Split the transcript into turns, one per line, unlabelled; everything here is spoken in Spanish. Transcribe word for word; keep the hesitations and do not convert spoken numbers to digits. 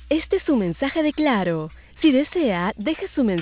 Este es su mensaje de Claro. Si desea, deje su mensaje.